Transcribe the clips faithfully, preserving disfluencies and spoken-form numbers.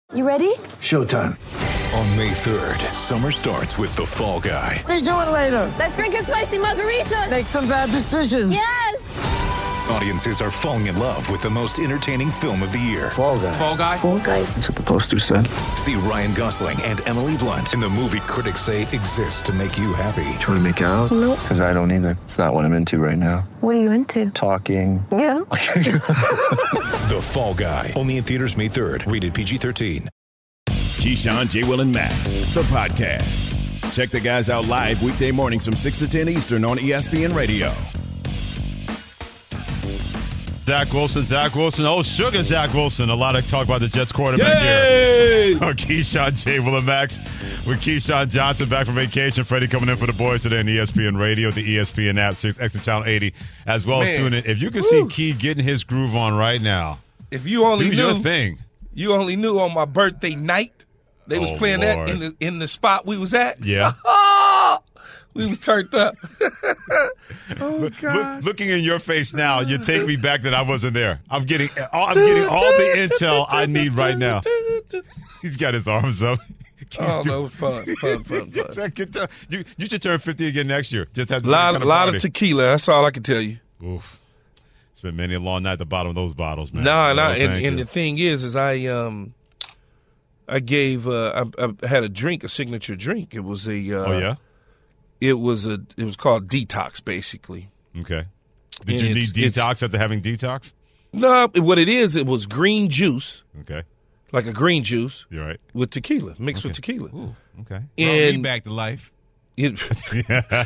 You ready? Showtime. On May third, summer starts with The Fall Guy. Let's do it later. Let's drink a spicy margarita. Make some bad decisions. Yes! Audiences are falling in love with the most entertaining film of the year. Fall Guy. Fall Guy? Fall Guy. That's what the poster said. See Ryan Gosling and Emily Blunt in the movie critics say exists to make you happy. Trying to make it out? Nope. Because I don't either. It's not what I'm into right now. What are you into? Talking. Yeah. The Fall Guy. Only in theaters May third. Rated P G thirteen. Keyshawn, J. Will, and Max, the podcast. Check the guys out live weekday mornings from six to ten Eastern on E S P N Radio. Zach Wilson, Zach Wilson, oh, sugar Zach Wilson. A lot of talk about the Jets quarterback Yay! here. Oh, Keyshawn, J. Will, and Max with Keyshawn Johnson back from vacation. Freddie coming in for the boys today on E S P N Radio, the E S P N app, six X M Channel eighty, as well Man. as tuning in. If you can Woo. see Key getting his groove on right now, if you only do knew, your thing. You only knew on my birthday night. They was oh, playing Lord. that in the in the spot we was at. Yeah. We was turned up. Oh, God. Look, looking in your face now, you take me back that I wasn't there. I'm getting I'm getting all the intel I need right now. He's got his arms up. He's oh, doing, no, fun, fun, fun, fun. you, you should turn fifty again next year. Just have a lot, kind of, lot of tequila. That's all I can tell you. Oof. It's been many a long night at the bottom of those bottles, man. No, no, oh, and, and the thing is, is I um, I gave uh, I, I had a drink, a signature drink. It was a uh, oh yeah, it was a it was called Detox, basically. Okay. Did And you need it's- detox after having detox? No, what it is, it was green juice, Okay, like a green juice you're right. with tequila, mixed with tequila. Ooh, okay. Brought me And back to life. it, hey,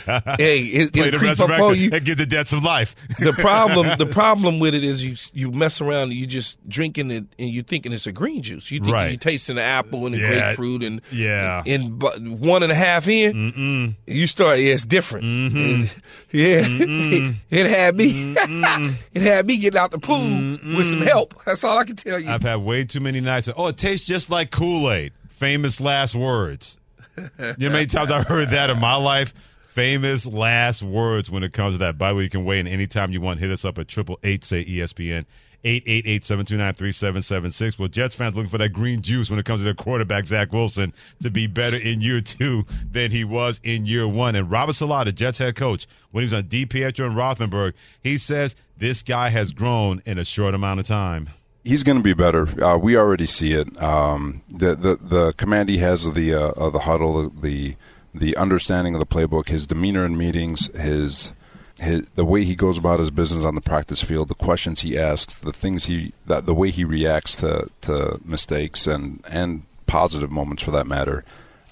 it, Play it the creep up resurrector on you. and get the debts of life. The problem, the problem with it is you you mess around and you just drinking it and you thinking it's a green juice. You thinking Right. you're tasting the apple and the Yeah. grapefruit and Yeah. and, and one and a half in, Mm-mm. you start. Yeah, it's different. Mhm. And, yeah, Mm-mm. it had me. It had me getting out the pool Mm-mm. with some help. That's all I can tell you. I've had way too many nights. Oh, it tastes just like Kool-Aid. Famous last words. You know how many times I've heard that in my life? Famous last words when it comes to that. By the way, you can weigh in anytime you want. Hit us up at triple eight say E S P N, eight eight eight, seven two nine, three seven seven six. Well, Jets fans looking for that green juice when it comes to their quarterback, Zach Wilson, to be better in year two than he was in year one. And Robert Saleh, the Jets head coach, when he was on DiPietro and Rothenberg, he says this guy has grown in a short amount of time. He's going to be better. Uh, we already see it. Um, the, the the command he has of the uh, of the huddle, the the understanding of the playbook, his demeanor in meetings, his his the way he goes about his business on the practice field, the questions he asks, the things he that the way he reacts to, to mistakes and and positive moments for that matter.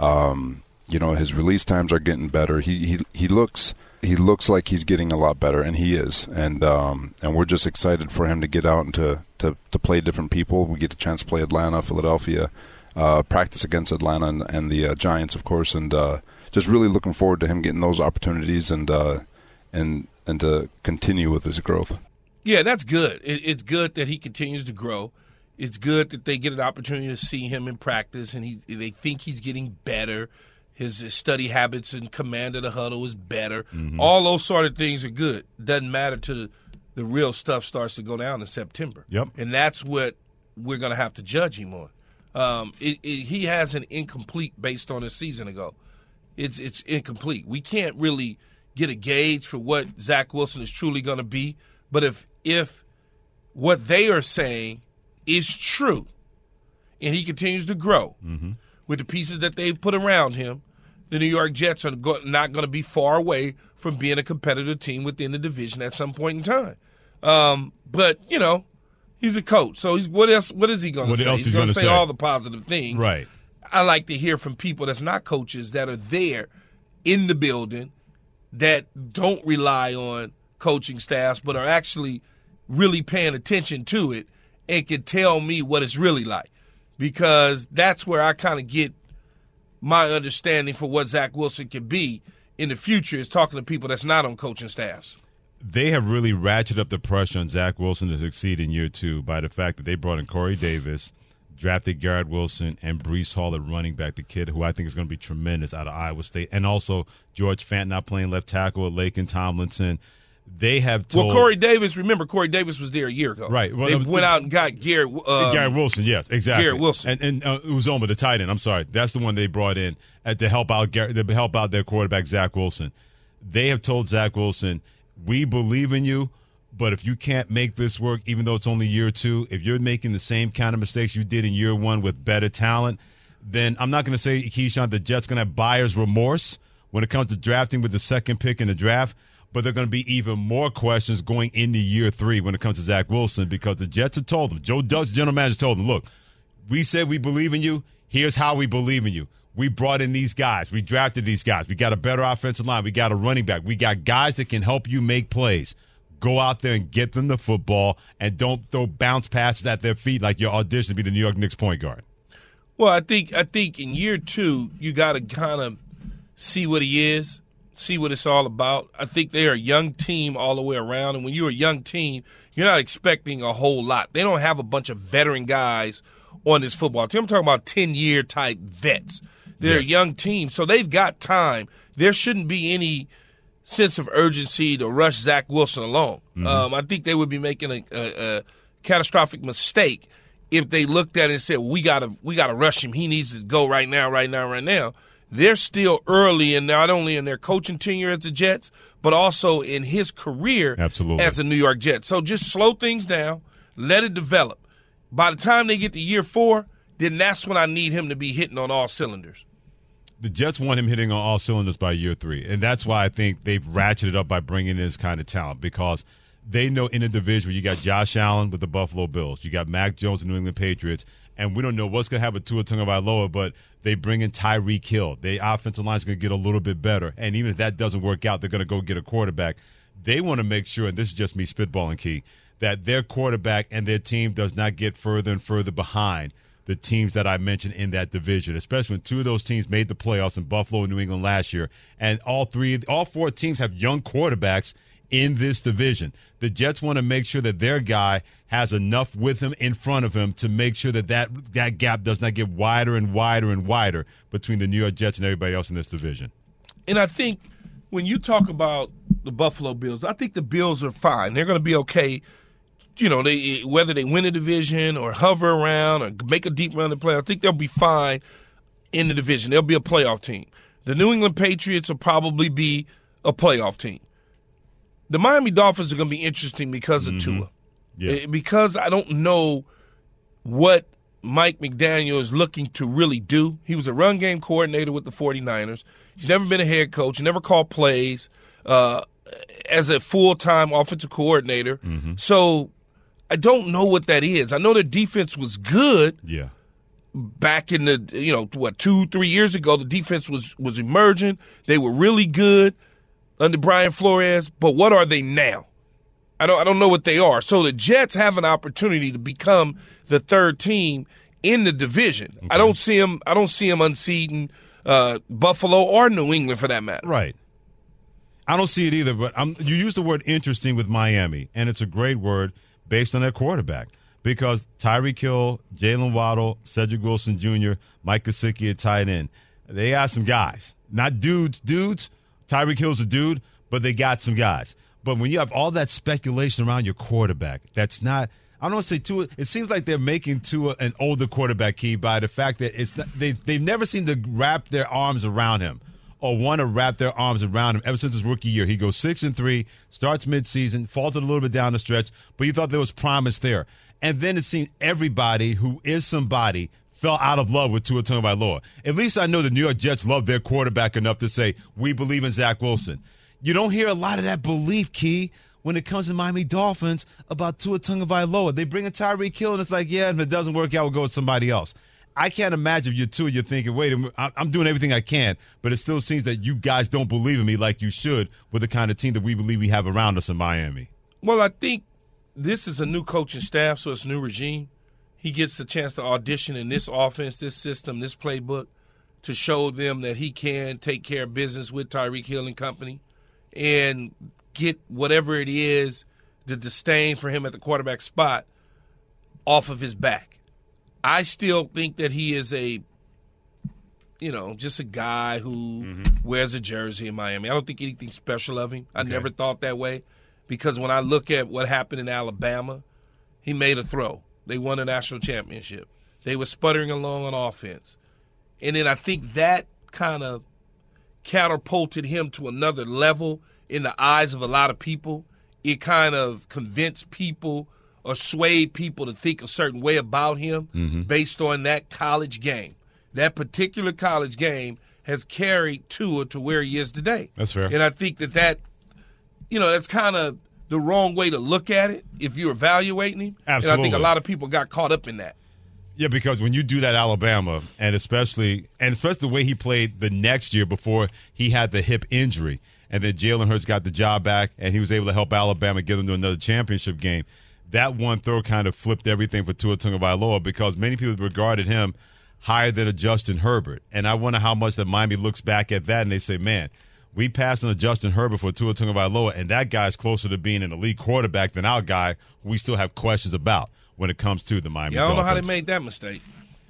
Um, you know, his release times are getting better. He he he looks. He looks like he's getting a lot better, and he is. And um, and we're just excited for him to get out and to, to, to play different people. We get the chance to play Atlanta, Philadelphia, uh, practice against Atlanta and, and the uh, Giants, of course. And uh, just really looking forward to him getting those opportunities and uh, and and to continue with his growth. Yeah, that's good. It, it's good that he continues to grow. It's good that they get an opportunity to see him in practice, and he they think he's getting better. His, his study habits and command of the huddle is better. Mm-hmm. All those sort of things are good. Doesn't matter till the, the real stuff starts to go down in September. Yep. And that's what we're going to have to judge him on. Um, it, it, he has an incomplete based on a season ago. It's it's incomplete. We can't really get a gauge for what Zach Wilson is truly going to be. But if if what they are saying is true and he continues to grow mm-hmm. with the pieces that they've put around him, the New York Jets are go- not going to be far away from being a competitive team within the division at some point in time. Um, but, you know, he's a coach. So he's what else? What is he going to say? Else he's going to say, say all the positive things. Right. I like to hear from people that's not coaches that are there in the building that don't rely on coaching staffs but are actually really paying attention to it and can tell me what it's really like. Because that's where I kind of get my understanding for what Zach Wilson can be in the future is talking to people that's not on coaching staffs. They have really ratcheted up the pressure on Zach Wilson to succeed in year two by the fact that they brought in Corey Davis, drafted Garrett Wilson, and Breece Hall at running back, the kid who I think is going to be tremendous out of Iowa State, and also George Fant not playing left tackle, Laken Tomlinson. They have told Well, Corey Davis, remember, Corey Davis was there a year ago. Right. Well, they um, went out and got Garrett um, Garrett Wilson, yes, exactly. Garrett Wilson. And, and uh, Uzoma, the tight end, I'm sorry. That's the one they brought in uh, to help out Garrett, to help out their quarterback, Zach Wilson. They have told Zach Wilson, we believe in you, but if you can't make this work, even though it's only year two, if you're making the same kind of mistakes you did in year one with better talent, then I'm not going to say, Keyshawn, the Jets going to have buyer's remorse when it comes to drafting with the second pick in the draft, but there are going to be even more questions going into year three when it comes to Zach Wilson because the Jets have told him, Joe Judge, general manager, told him, look, we said we believe in you. Here's how we believe in you. We brought in these guys. We drafted these guys. We got a better offensive line. We got a running back. We got guys that can help you make plays. Go out there and get them the football and don't throw bounce passes at their feet like your audition to be the New York Knicks point guard. Well, I think I think in year two, you got to kind of see what he is, see what it's all about. I think they're a young team all the way around, and when you're a young team, you're not expecting a whole lot. They don't have a bunch of veteran guys on this football team. I'm talking about ten-year type vets. They're yes. a young team, so they've got time. There shouldn't be any sense of urgency to rush Zach Wilson along. Mm-hmm. Um, I think they would be making a, a, a catastrophic mistake if they looked at it and said, we gotta we gotta rush him. He needs to go right now, right now, right now. They're still early, and not only in their coaching tenure as the Jets, but also in his career Absolutely. as a New York Jet. So just slow things down, let it develop. By the time they get to year four, then that's when I need him to be hitting on all cylinders. The Jets want him hitting on all cylinders by year three, and that's why I think they've ratcheted up by bringing in this kind of talent because they know in the division where you got Josh Allen with the Buffalo Bills, you got Mac Jones, the New England Patriots, and we don't know what's going to happen with Tua Tagovailoa, but they bring in Tyreek Hill. The offensive line is going to get a little bit better, and even if that doesn't work out, they're going to go get a quarterback. They want to make sure, and this is just me spitballing, Key, that their quarterback and their team does not get further and further behind the teams that I mentioned in that division, especially when two of those teams made the playoffs in Buffalo and New England last year, and all three, all four teams have young quarterbacks in this division. The Jets want to make sure that their guy has enough with him in front of him to make sure that that, that gap does not get wider and wider and wider between the New York Jets and everybody else in this division. And I think when you talk about the Buffalo Bills, I think the Bills are fine. They're going to be okay. You know, they whether they win a division or hover around or make a deep run to play, I think they'll be fine in the division. They'll be a playoff team. The New England Patriots will probably be a playoff team. The Miami Dolphins are going to be interesting because of mm-hmm. Tua. Yeah. Because I don't know what Mike McDaniel is looking to really do. He was a run game coordinator with the 49ers. He's never been a head coach. He never called plays uh, as a full-time offensive coordinator. Mm-hmm. So I don't know what that is. I know their defense was good. Yeah. Back in the, you know, what, two, three years ago, the defense was, was emerging. They were really good under Brian Flores, but what are they now? I don't I don't know what they are. So the Jets have an opportunity to become the third team in the division. Okay. I don't see them I don't see them unseating uh, Buffalo or New England for that matter. Right. I don't see it either, but I'm, you used the word interesting with Miami, and it's a great word based on their quarterback because Tyreek Hill, Jalen Waddle, Cedric Wilson Junior, Mike Gesicki at tight end. They got some guys. Not dudes, dudes. Tyreek Hill's a dude, but they got some guys. But when you have all that speculation around your quarterback, that's not – I don't want to say Tua – it seems like they're making Tua an older quarterback, Key, by the fact that it's not, they, they've never seemed to wrap their arms around him or want to wrap their arms around him ever since his rookie year. He goes six and three, starts midseason, faltered a little bit down the stretch, but you thought there was promise there. And then it seemed everybody who is somebody – fell out of love with Tua Tagovailoa. At least I know the New York Jets love their quarterback enough to say, we believe in Zach Wilson. You don't hear a lot of that belief, Key, when it comes to Miami Dolphins about Tua Tagovailoa. They bring in Tyreek Hill, and it's like, yeah, if it doesn't work out, we'll go with somebody else. I can't imagine if you're Tua, you're thinking, wait, I'm doing everything I can, but it still seems that you guys don't believe in me like you should with the kind of team that we believe we have around us in Miami. Well, I think this is a new coaching staff, so it's a new regime. He gets the chance to audition in this offense, this system, this playbook to show them that he can take care of business with Tyreek Hill and company and get whatever it is, the disdain for him at the quarterback spot, off of his back. I still think that he is a, you know, just a guy who mm-hmm. wears a jersey in Miami. I don't think anything special of him. I okay. never thought that way. because when I look at what happened in Alabama, he made a throw. They won a national championship. They were sputtering along on offense. And then I think that kind of catapulted him to another level in the eyes of a lot of people. It kind of convinced people or swayed people to think a certain way about him mm-hmm. based on that college game. That particular college game has carried Tua to where he is today. That's fair. And I think that that, you know, that's kind of the wrong way to look at it if you're evaluating him. Absolutely. And I think a lot of people got caught up in that. Yeah, because when you do that Alabama, and especially and especially the way he played the next year before he had the hip injury, and then Jalen Hurts got the job back, and he was able to help Alabama get them to another championship game, that one throw kind of flipped everything for Tua Tagovailoa because many people regarded him higher than a Justin Herbert. And I wonder how much that Miami looks back at that and they say, man, we passed on a Justin Herbert for Tua Tagovailoa, and that guy's closer to being an elite quarterback than our guy who we still have questions about when it comes to the Miami yeah, I don't Dolphins. know how they made that mistake.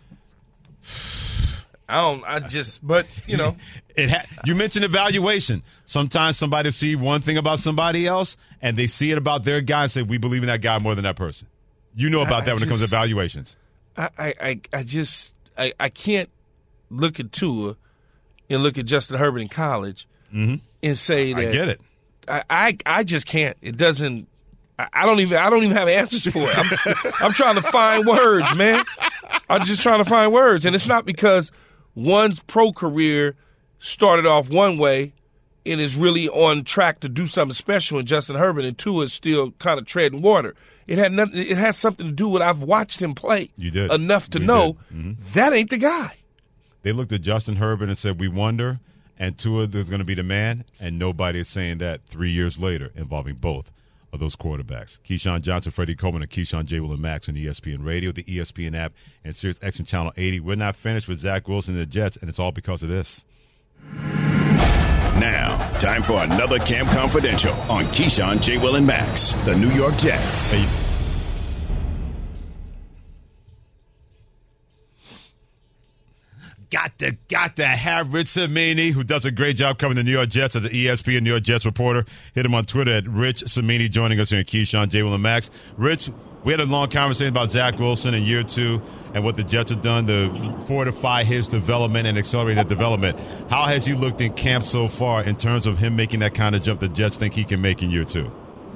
I don't. I just, but you know, it. Ha- you mentioned evaluation. Sometimes somebody see one thing about somebody else, and they see it about their guy and say, "We believe in that guy more than that person." You know about I, that I when just, it comes to evaluations. I, I, I just, I, I can't look at Tua and look at Justin Herbert in college mm-hmm. and say that I get it. I, I, I just can't. It doesn't. I don't even. I don't even have answers for it. I'm, I'm trying to find words, man. I'm just trying to find words, and it's not because one's pro career started off one way and is really on track to do something special in Justin Herbert, and two is still kind of treading water. It had nothing. It has something to do with I've watched him play. You did enough to we know mm-hmm. that ain't the guy. They looked at Justin Herbert and said, "We wonder," and Tua is going to be the man, and nobody is saying that three years later involving both of those quarterbacks. Keyshawn Johnson, Freddie Coleman, and Keyshawn J. Will and Max on E S P N Radio, the E S P N app, and Sirius X M Channel eighty. We're not finished with Zach Wilson and the Jets, and it's all because of this. Now, time for another Camp Confidential on Keyshawn, J. Will, and Max, the New York Jets. Hey. Got to, got to have Rich Cimini, who does a great job covering the New York Jets as the E S P N New York Jets reporter. Hit him on Twitter at Rich Cimini, joining us here in Keyshawn, J. Will, and Max. Rich, we had a long conversation about Zach Wilson in year two and what the Jets have done to fortify his development and accelerate that development. How has he looked in camp so far in terms of him making that kind of jump the Jets think he can make in year two?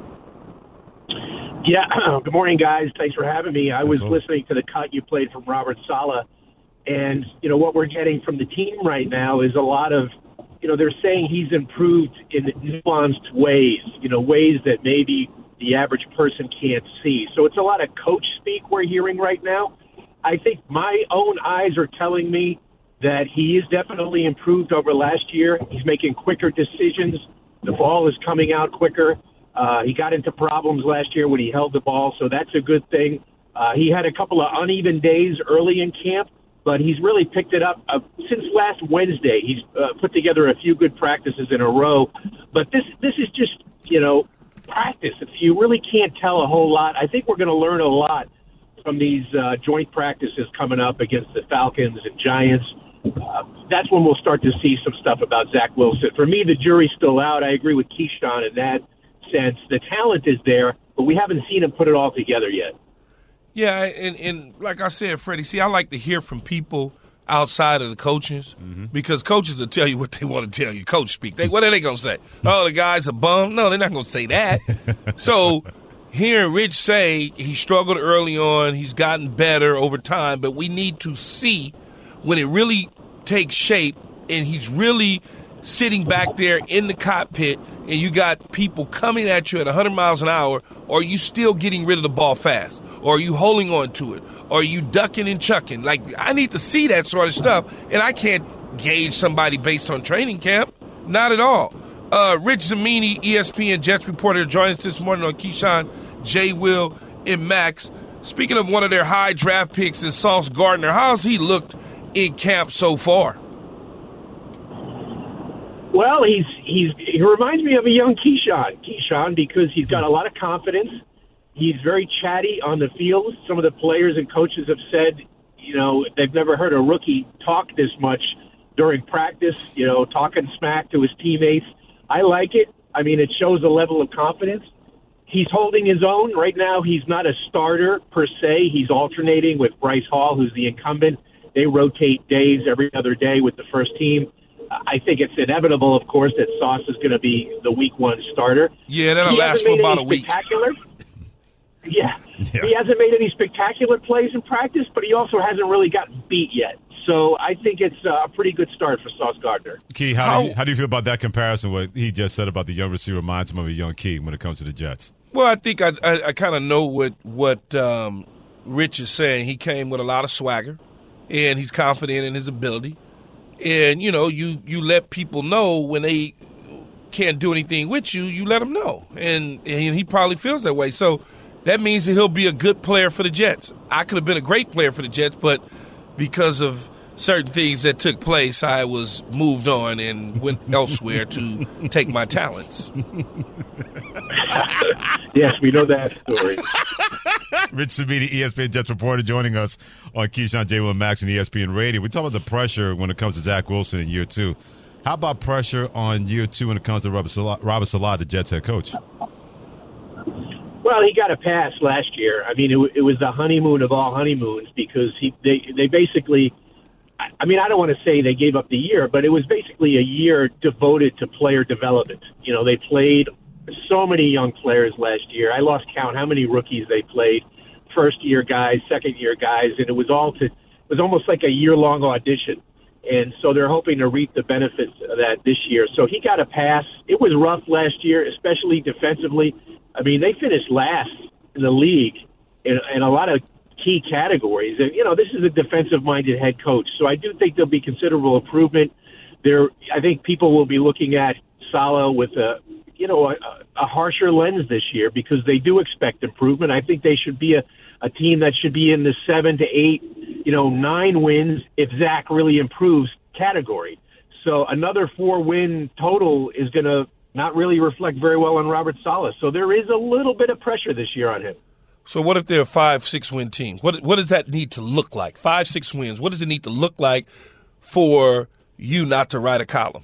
Yeah, good morning, guys. Thanks for having me. I was Absolutely. listening to the cut you played from Robert Saleh. And, you know, what we're getting from the team right now is a lot of, you know, they're saying he's improved in nuanced ways, you know, ways that maybe the average person can't see. So it's a lot of coach speak we're hearing right now. I think my own eyes are telling me that he is definitely improved over last year. He's making quicker decisions. The ball is coming out quicker. Uh, he got into problems last year when he held the ball, so that's a good thing. Uh, he had a couple of uneven days early in camp, but he's really picked it up uh, since last Wednesday. He's uh, put together a few good practices in a row. But this this is just, you know, practice. It's, you really can't tell a whole lot. I think we're going to learn a lot from these uh, joint practices coming up against the Falcons and Giants. Uh, that's when we'll start to see some stuff about Zach Wilson. For me, the jury's still out. I agree with Keyshawn in that sense. The talent is there, but we haven't seen him put it all together yet. Yeah, and, and like I said, Freddie, see, I like to hear from people outside of the coaches mm-hmm. because coaches will tell you what they want to tell you. Coach speak. They, what are they going to say? Oh, the guy's a bum? No, they're not going to say that. So hearing Rich say he struggled early on, he's gotten better over time, but we need to see when it really takes shape and he's really sitting back there in the cockpit and you got people coming at you at one hundred miles an hour, or are you still getting rid of the ball fast? Or are you holding on to it? Or are you ducking and chucking? Like, I need to see that sort of stuff, and I can't gauge somebody based on training camp. Not at all. Uh, Rich Cimini, E S P N Jets reporter, joins us this morning on Keyshawn, J. Will, and Max. Speaking of one of their high draft picks in Sauce Gardner, how's he looked in camp so far? Well, he's he's he reminds me of a young Keyshawn. Keyshawn, because he's got a lot of confidence. He's very chatty on the field. Some of the players and coaches have said, you know, they've never heard a rookie talk this much during practice, you know, talking smack to his teammates. I like it. I mean, it shows a level of confidence. he's holding his own. Right now, he's not a starter per se. He's alternating with Bryce Hall, who's the incumbent. They rotate days every other day with the first team. I think it's inevitable, of course, that Sauce is going to be the week one starter. Yeah, that'll he last for about a week. Yeah. yeah, he hasn't made any spectacular plays in practice, but he also hasn't really gotten beat yet. So I think it's a pretty good start for Sauce Gardner. Key, how, how, do you, how do you feel about that comparison, what he just said about the young receiver reminds him of a young Key when it comes to the Jets? Well, I think I, I, I kind of know what, what um, Rich is saying. He came with a lot of swagger, and he's confident in his ability. And, you know, you, you let people know when they can't do anything with you, you let them know. And, and he probably feels that way. So that means that he'll be a good player for the Jets. I could have been a great player for the Jets, but because of certain things that took place, I was moved on and went elsewhere to take my talents. Yes, we know that story. Rich Cimini, E S P N Jets reporter, joining us on Keyshawn, J. Will, and Max and E S P N Radio. We talk about the pressure when it comes to Zach Wilson in year two. How about pressure on year two when it comes to Robert Saleh, Robert Saleh, the Jets head coach? Well, he got a pass last year. I mean, it, it was the honeymoon of all honeymoons because he they they basically. I mean, I don't want to say they gave up the year, but it was basically a year devoted to player development. You know, they played so many young players last year. I lost count how many rookies they played, first-year guys, second-year guys, and it was all to. It was almost like a year-long audition. And so they're hoping to reap the benefits of that this year. So he got a pass. It was rough last year, especially defensively. I mean, they finished last in the league in, in a lot of key categories. And, you know, this is a defensive-minded head coach. So I do think there'll be considerable improvement. There, I think people will be looking at Saleh with a, you know, a, a harsher lens this year because they do expect improvement. I think they should be a, a team that should be in the seven to eight, you know, nine wins if Zach really improves category. So another four-win total is going to not really reflect very well on Robert Saleh. So there is a little bit of pressure this year on him. So what if they're a five, six-win team? What what does that need to look like? Five, six wins. What does it need to look like for you not to write a column?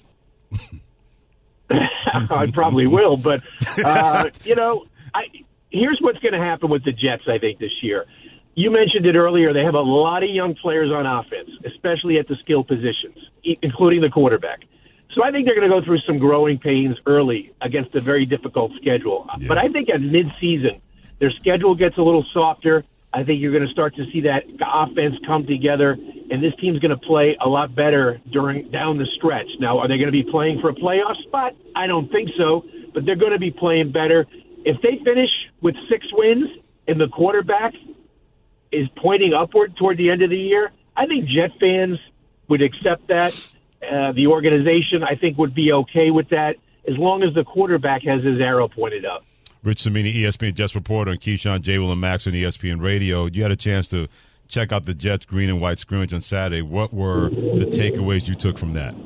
I probably will, but, uh, you know, I, here's what's going to happen with the Jets, I think, this year. You mentioned it earlier. They have a lot of young players on offense, especially at the skill positions, including the quarterback. So I think they're going to go through some growing pains early against a very difficult schedule. Yeah. But I think at midseason, their schedule gets a little softer. I think you're going to start to see that offense come together, and this team's going to play a lot better during down the stretch. Now, are they going to be playing for a playoff spot? I don't think so, but they're going to be playing better. If they finish with six wins and the quarterback is pointing upward toward the end of the year, I think Jet fans would accept that. Uh, the organization, I think, would be okay with that as long as the quarterback has his arrow pointed up. Rich Cimini, E S P N Jets reporter, on Keyshawn, J. Will, and Max on E S P N Radio. You had a chance to check out the Jets green and white scrimmage on Saturday. What were the takeaways you took from that?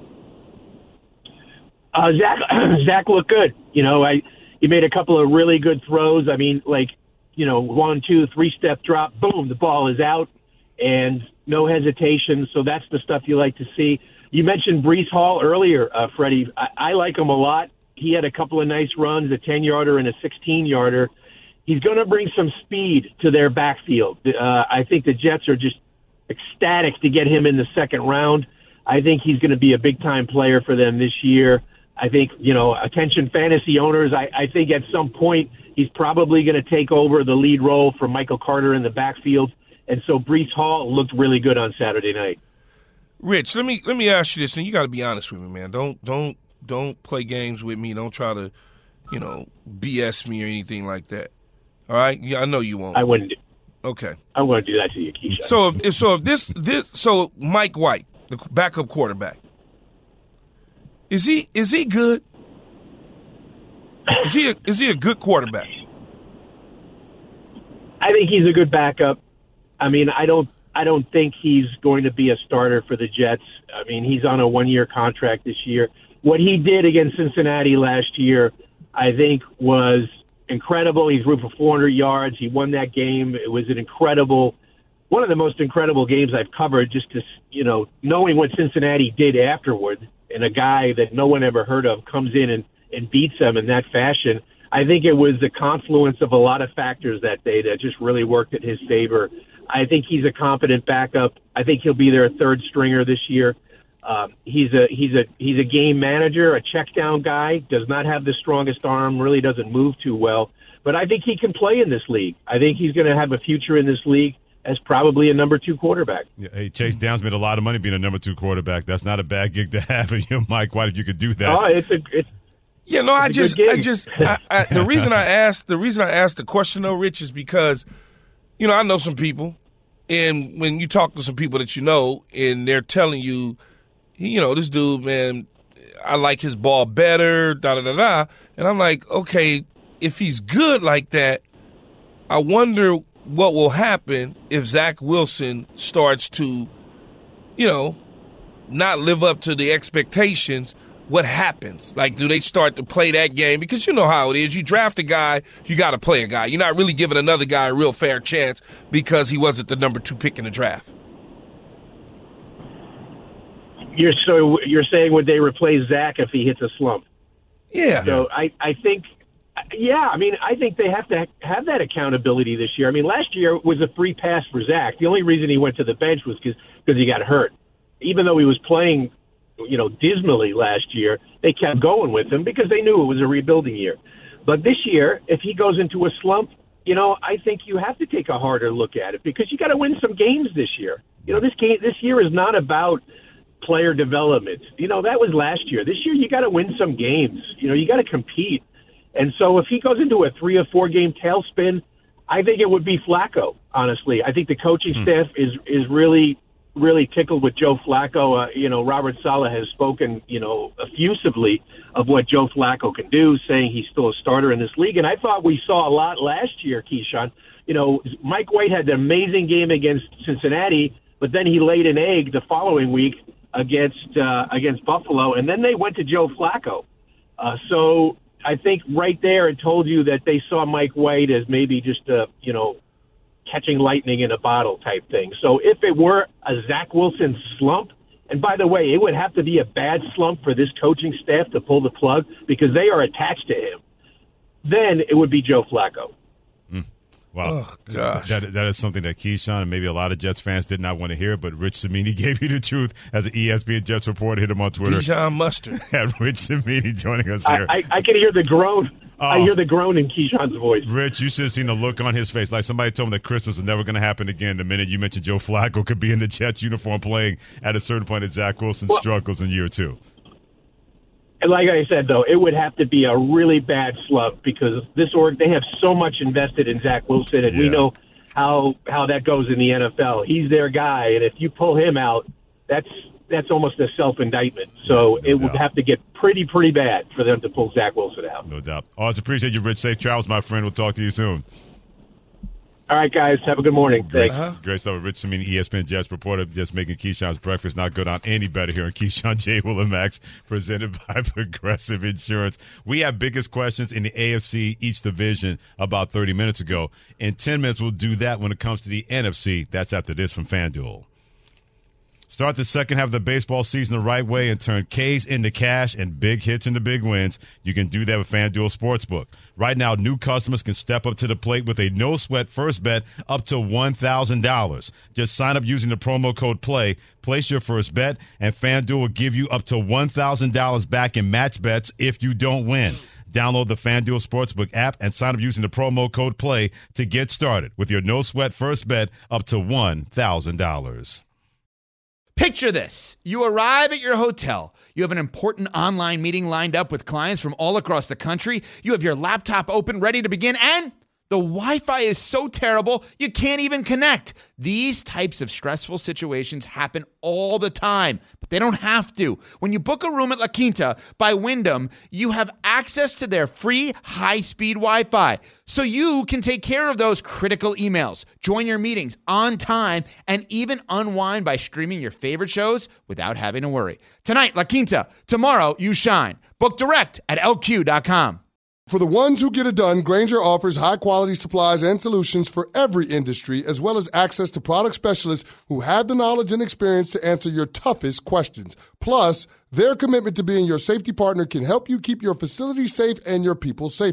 Uh, Zach, Zach looked good. You know, I he made a couple of really good throws. I mean, like, you know, one, two, three-step drop, boom, the ball is out, and no hesitation. So that's the stuff you like to see. You mentioned Breece Hall earlier, uh, Freddie. I, I like him a lot. He had a couple of nice runs, a ten-yarder and a sixteen-yarder. He's going to bring some speed to their backfield. Uh, I think the Jets are just ecstatic to get him in the second round. I think he's going to be a big-time player for them this year. I think, you know, attention fantasy owners, I, I think at some point he's probably going to take over the lead role for Michael Carter in the backfield. And so Breece Hall looked really good on Saturday night. Rich, let me let me ask you this, and you got to be honest with me, man. Don't don't don't play games with me. Don't try to, you know, B S me or anything like that. All right? Yeah, I know you won't. I wouldn't. Okay. I wouldn't do that to you, Keisha. So if so if this this so Mike White, the backup quarterback, is he is he good? Is he a, is he a good quarterback? I think he's a good backup. I mean, I don't I don't think he's going to be a starter for the Jets. I mean, he's on a one-year contract this year. What he did against Cincinnati last year, I think, was incredible. He threw for four hundred yards. He won that game. It was an incredible, one of the most incredible games I've covered, just to, you know, knowing what Cincinnati did afterward, and a guy that no one ever heard of comes in and, and beats them in that fashion. I think it was the confluence of a lot of factors that day that just really worked in his favor. I think he's a competent backup. I think he'll be their third stringer this year. Um, he's a he's a he's a game manager, a check down guy. Does not have the strongest arm. Really doesn't move too well. But I think he can play in this league. I think he's going to have a future in this league as probably a number two quarterback. Yeah, hey, Chase Downs made a lot of money being a number two quarterback. That's not a bad gig to have. And you know, Mike White, if you could do that. Oh, it's a it's. Yeah, no, I it's a just, good I gig. just, I, I, the reason I asked, the reason I asked the question though, Rich, is because, you know, I know some people, and when you talk to some people that you know, and they're telling you, you know, this dude, man, I like his ball better, da da da da, and I'm like, okay, if he's good like that, I wonder what will happen if Zach Wilson starts to, you know, not live up to the expectations. What happens? Like, do they start to play that game? Because you know how it is. You draft a guy, you got to play a guy. You're not really giving another guy a real fair chance because he wasn't the number two pick in the draft. You're so you're saying would they replace Zach if he hits a slump? Yeah. So I, I think, yeah, I mean, I think they have to have that accountability this year. I mean, last year was a free pass for Zach. The only reason he went to the bench was because he got hurt. Even though he was playing, you know, dismally last year, they kept going with him because they knew it was a rebuilding year. But this year, if he goes into a slump, you know, I think you have to take a harder look at it because you got to win some games this year. You know, this game, this year is not about player development. You know, that was last year. This year, you got to win some games. You know, you got to compete. And so if he goes into a three or four game tailspin, I think it would be Flacco, honestly. I think the coaching staff is, is really, really tickled with Joe Flacco. Uh, you know, Robert Saleh has spoken, you know, effusively of what Joe Flacco can do, saying he's still a starter in this league. And I thought we saw a lot last year, Keyshawn. You know, Mike White had an amazing game against Cincinnati, but then he laid an egg the following week against uh, against Buffalo, and then they went to Joe Flacco. Uh, so I think right there it told you that they saw Mike White as maybe just a, you know, catching lightning in a bottle type thing. So if it were a Zach Wilson slump, and by the way, it would have to be a bad slump for this coaching staff to pull the plug because they are attached to him, then it would be Joe Flacco. Mm. Wow. Oh, gosh. That, that is something that Keyshawn and maybe a lot of Jets fans did not want to hear, but Rich Cimini gave you the truth as an E S P N Jets reporter. Hit him on Twitter. Bijan Mustard. Had Rich Cimini joining us here. I, I, I can hear the groan. Oh. I hear the groan in Keyshawn's voice. Rich, you should have seen the look on his face. Like somebody told him that Christmas is never going to happen again the minute you mentioned Joe Flacco could be in the Jets uniform playing at a certain point that Zach Wilson well, struggles in year two. And like I said, though, it would have to be a really bad slump because this org, they have so much invested in Zach Wilson, and yeah. we know how how that goes in the N F L. He's their guy, and if you pull him out, that's that's almost a self-indictment. So no it would doubt. have to get pretty, pretty bad for them to pull Zach Wilson out. No doubt. Always appreciate you, Rich. Safe travels, my friend. We'll talk to you soon. All right, guys. Have a good morning. Great, Thanks. uh-huh. great stuff with Rich Cimini, E S P N Jets reporter, just making Keyshawn's breakfast not go down any better here on Keyshawn, J. Will, and Max, presented by Progressive Insurance. We have biggest questions in the A F C, each division, about thirty minutes ago. In ten minutes, we'll do that when it comes to the N F C. That's after this from FanDuel. Start the second half of the baseball season the right way and turn K's into cash and big hits into big wins. You can do that with FanDuel Sportsbook. Right now, new customers can step up to the plate with a no-sweat first bet up to one thousand dollars. Just sign up using the promo code PLAY, place your first bet, and FanDuel will give you up to one thousand dollars back in match bets if you don't win. Download the FanDuel Sportsbook app and sign up using the promo code PLAY to get started with your no-sweat first bet up to one thousand dollars. Picture this. You arrive at your hotel. You have an important online meeting lined up with clients from all across the country. You have your laptop open, ready to begin, and the Wi-Fi is so terrible, you can't even connect. These types of stressful situations happen all the time, but they don't have to. When you book a room at La Quinta by Wyndham, you have access to their free high-speed Wi-Fi, so you can take care of those critical emails, join your meetings on time, and even unwind by streaming your favorite shows without having to worry. Tonight, La Quinta. Tomorrow, you shine. Book direct at L Q dot com. For the ones who get it done, Grainger offers high-quality supplies and solutions for every industry, as well as access to product specialists who have the knowledge and experience to answer your toughest questions. Plus, their commitment to being your safety partner can help you keep your facility safe and your people safer.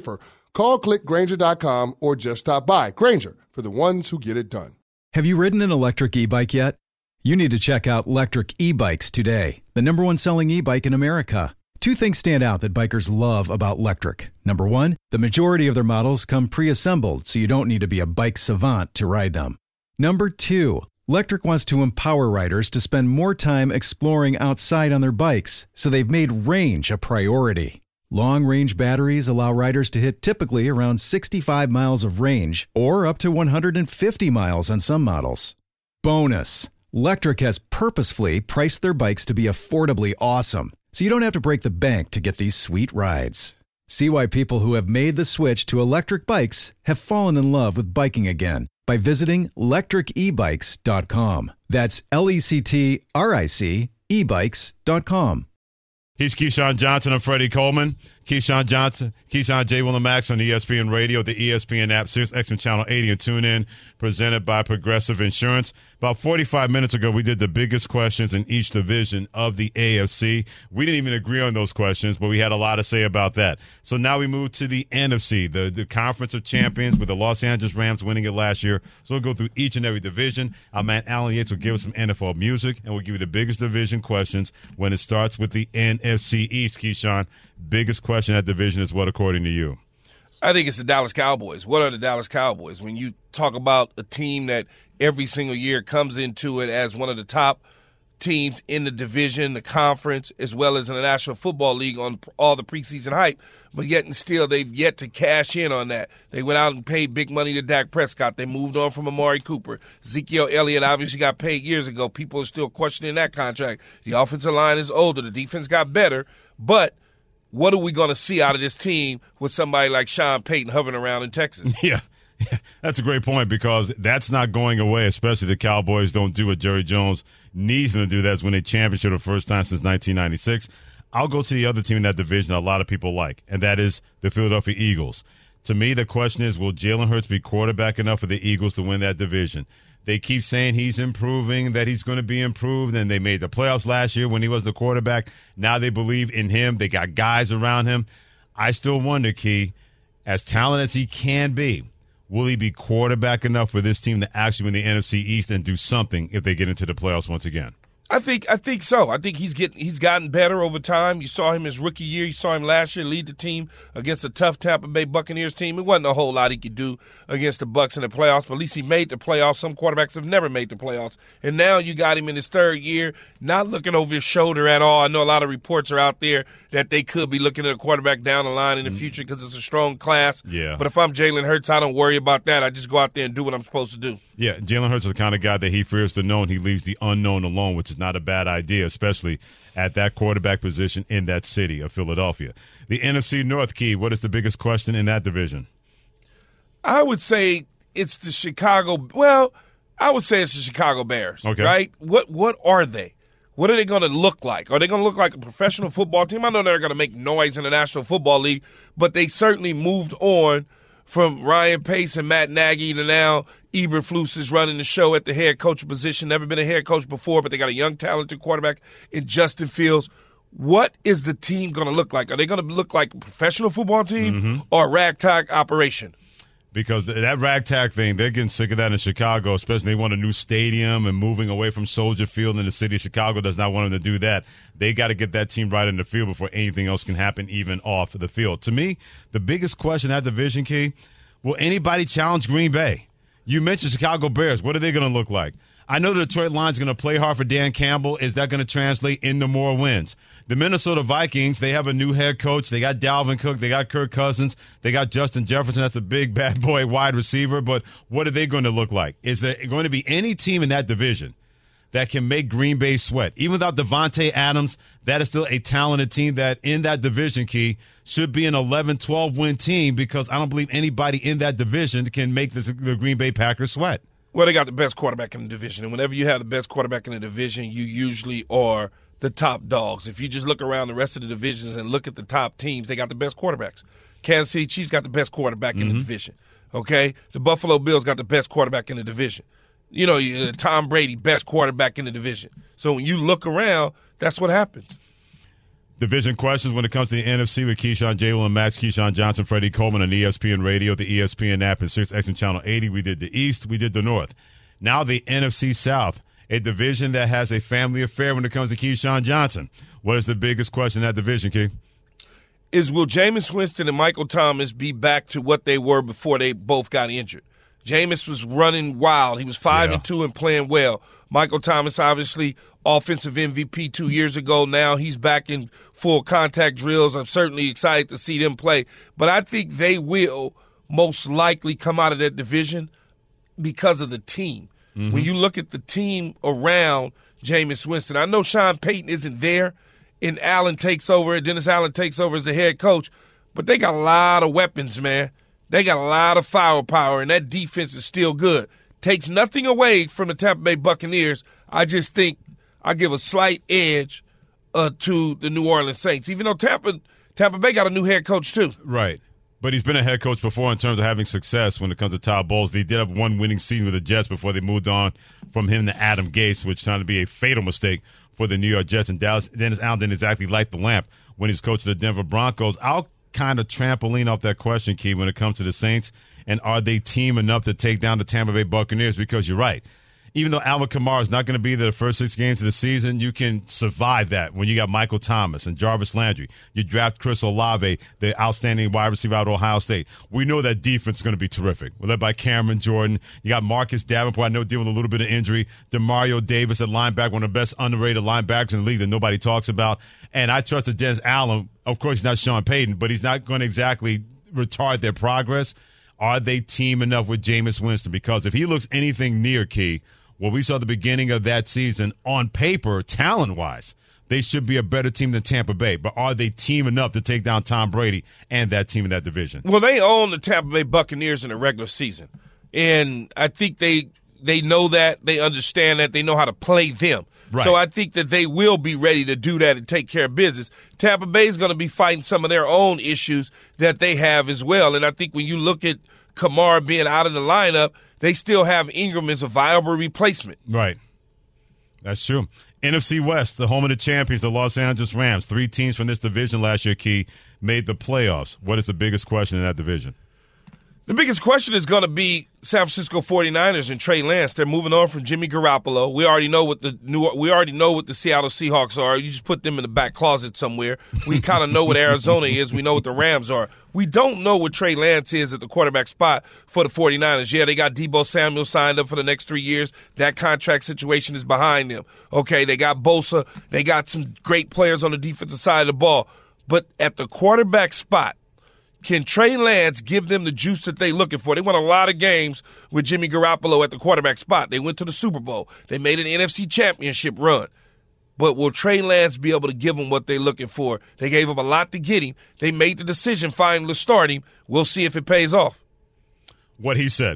Call click Grainger dot com or just stop by. Grainger, for the ones who get it done. Have you ridden an electric e-bike yet? You need to check out Lectric E-Bikes today, the number one selling e-bike in America. Two things stand out that bikers love about Lectric. Number one, the majority of their models come pre-assembled, so you don't need to be a bike savant to ride them. Number two, Lectric wants to empower riders to spend more time exploring outside on their bikes, so they've made range a priority. Long-range batteries allow riders to hit typically around sixty-five miles of range or up to one hundred fifty miles on some models. Bonus, Lectric has purposefully priced their bikes to be affordably awesome, so you don't have to break the bank to get these sweet rides. See why people who have made the switch to electric bikes have fallen in love with biking again by visiting lectric e bikes dot com. That's L E C T R I C e bikes dot com. He's Keyshawn Johnson. I'm Freddie Coleman. Keyshawn Johnson, Keyshawn J. Will and Max on E S P N Radio, the E S P N app, Sirius X M Channel eighty, and tune in, presented by Progressive Insurance. About forty-five minutes ago, we did the biggest questions in each division of the A F C. We didn't even agree on those questions, but we had a lot to say about that. So now we move to the N F C, the, the Conference of Champions, with the Los Angeles Rams winning it last year. So we'll go through each and every division. Our man Alan Yates will give us some N F L music, and we'll give you the biggest division questions when it starts with the N F C East. Keyshawn, biggest question at division is what, according to you? I think it's the Dallas Cowboys. What are the Dallas Cowboys? When you talk about a team that every single year comes into it as one of the top teams in the division, the conference, as well as in the National Football League on all the preseason hype, but yet and still they've yet to cash in on that. They went out and paid big money to Dak Prescott. They moved on from Amari Cooper. Ezekiel Elliott obviously got paid years ago. People are still questioning that contract. The offensive line is older. The defense got better, but what are we going to see out of this team with somebody like Sean Payton hovering around in Texas? Yeah. Yeah, that's a great point, because that's not going away, especially the Cowboys don't do what Jerry Jones needs them to do. That's when they championship the first time since nineteen ninety-six. I'll go to the other team in that division that a lot of people like, and that is the Philadelphia Eagles. To me, the question is, will Jalen Hurts be quarterback enough for the Eagles to win that division? They keep saying he's improving, that he's going to be improved, and they made the playoffs last year when he was the quarterback. Now they believe in him. They got guys around him. I still wonder, Key, as talented as he can be, will he be quarterback enough for this team to actually win the N F C East and do something if they get into the playoffs once again? I think I think so. I think he's getting he's gotten better over time. You saw him his rookie year. You saw him last year lead the team against a tough Tampa Bay Buccaneers team. It wasn't a whole lot he could do against the Bucs in the playoffs, but at least he made the playoffs. Some quarterbacks have never made the playoffs. And now you got him in his third year, not looking over his shoulder at all. I know a lot of reports are out there that they could be looking at a quarterback down the line in the future because it's a strong class. Yeah. But if I'm Jalen Hurts, I don't worry about that. I just go out there and do what I'm supposed to do. Yeah, Jalen Hurts is the kind of guy that he fears the known. He leaves the unknown alone, which is not a bad idea, especially at that quarterback position in that city of Philadelphia. The N F C North, Key, what is the biggest question in that division? I would say it's the Chicago – well, I would say it's the Chicago Bears, okay. Right? What What are they? What are they going to look like? Are they going to look like a professional football team? I know they're going to make noise in the National Football League, but they certainly moved on from Ryan Pace and Matt Nagy to now Eberflus is running the show at the head coach position. Never been a head coach before, but they got a young, talented quarterback in Justin Fields. What is the team going to look like? Are they going to look like a professional football team mm-hmm. or a ragtag operation? Because that ragtag thing, they're getting sick of that in Chicago, especially they want a new stadium and moving away from Soldier Field, and the city of Chicago does not want them to do that. They got to get that team right in the field before anything else can happen, even off the field. To me, the biggest question at division, Key, will anybody challenge Green Bay? You mentioned Chicago Bears. What are they going to look like? I know the Detroit Lions are going to play hard for Dan Campbell. Is that going to translate into more wins? The Minnesota Vikings, they have a new head coach. They got Dalvin Cook. They got Kirk Cousins. They got Justin Jefferson. That's a big, bad boy wide receiver. But what are they going to look like? Is there going to be any team in that division that can make Green Bay sweat? Even without Devontae Adams, that is still a talented team that in that division, Key, should be an eleven, twelve win team, because I don't believe anybody in that division can make the, the Green Bay Packers sweat. Well, they got the best quarterback in the division, and whenever you have the best quarterback in the division, you usually are the top dogs. If you just look around the rest of the divisions and look at the top teams, they got the best quarterbacks. Kansas City Chiefs got the best quarterback mm-hmm. in the division, okay? The Buffalo Bills got the best quarterback in the division. You know, uh, Tom Brady, best quarterback in the division. So when you look around, that's what happens. Division questions when it comes to the N F C with Keyshawn J. Will and Max, Keyshawn Johnson, Freddie Coleman on E S P N Radio, the E S P N app, and six X and Channel eighty. We did the East. We did the North. Now the N F C South, a division that has a family affair when it comes to Keyshawn Johnson. What is the biggest question in that division, Key? Is will Jameis Winston and Michael Thomas be back to what they were before they both got injured? Jameis was running wild. He was five yeah. and two and playing well. Michael Thomas, obviously, offensive M V P two years ago. Now he's back in full contact drills. I'm certainly excited to see them play. But I think they will most likely come out of that division because of the team. Mm-hmm. When you look at the team around Jameis Winston, I know Sean Payton isn't there, and Allen takes over, Dennis Allen takes over as the head coach, but they got a lot of weapons, man. They got a lot of firepower, and that defense is still good. Takes nothing away from the Tampa Bay Buccaneers. I just think I give a slight edge uh, to the New Orleans Saints, even though Tampa Tampa Bay got a new head coach too. Right. But he's been a head coach before in terms of having success when it comes to Todd Bowles. They did have one winning season with the Jets before they moved on from him to Adam Gase, which turned out to be a fatal mistake for the New York Jets. And Dallas, Dennis Allen didn't exactly light the lamp when he's coach of the Denver Broncos. I'll kind of trampoline off that question, Key, when it comes to the Saints. And are they team enough to take down the Tampa Bay Buccaneers? Because you're right. Even though Alvin Kamara is not going to be there the first six games of the season, you can survive that when you got Michael Thomas and Jarvis Landry. You draft Chris Olave, the outstanding wide receiver out of Ohio State. We know that defense is going to be terrific. We're led by Cameron Jordan. You got Marcus Davenport, I know, dealing with a little bit of injury. DeMario Davis at linebacker, one of the best underrated linebackers in the league that nobody talks about. And I trust that Dennis Allen, of course, he's not Sean Payton, but he's not going to exactly retard their progress. Are they team enough with Jameis Winston? Because if he looks anything near, Key, what we saw at the beginning of that season, on paper, talent-wise, they should be a better team than Tampa Bay. But are they team enough to take down Tom Brady and that team in that division? Well, they own the Tampa Bay Buccaneers in the regular season. And I think they they know that. They understand that. They know how to play them. Right. So I think that they will be ready to do that and take care of business. Tampa Bay is going to be fighting some of their own issues that they have as well. And I think when you look at Kamara being out of the lineup, they still have Ingram as a viable replacement. Right. That's true. N F C West, the home of the champions, the Los Angeles Rams. Three teams from this division last year, Key, made the playoffs. What is the biggest question in that division? The biggest question is going to be San Francisco forty-niners and Trey Lance. They're moving on from Jimmy Garoppolo. We already know what the New we already know what the Seattle Seahawks are. You just put them in the back closet somewhere. We kind of know what Arizona is. We know what the Rams are. We don't know what Trey Lance is at the quarterback spot for the forty-niners. Yeah, they got Deebo Samuel signed up for the next three years. That contract situation is behind them. Okay, they got Bosa. They got some great players on the defensive side of the ball. But at the quarterback spot, can Trey Lance give them the juice that they're looking for? They won a lot of games with Jimmy Garoppolo at the quarterback spot. They went to the Super Bowl. They made an N F C championship run. But will Trey Lance be able to give them what they're looking for? They gave him a lot to get him. They made the decision finally to start him. We'll see if it pays off. What he said.